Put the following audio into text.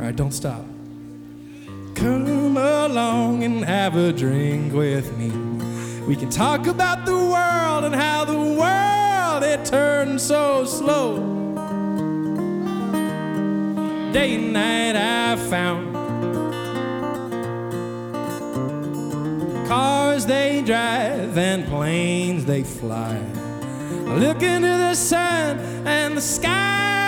right, don't stop. Come along and have a drink with me. We can talk about the world and how the world, it turns so slow. Day and night I found cars they drive and planes they fly. Look into the sun and the sky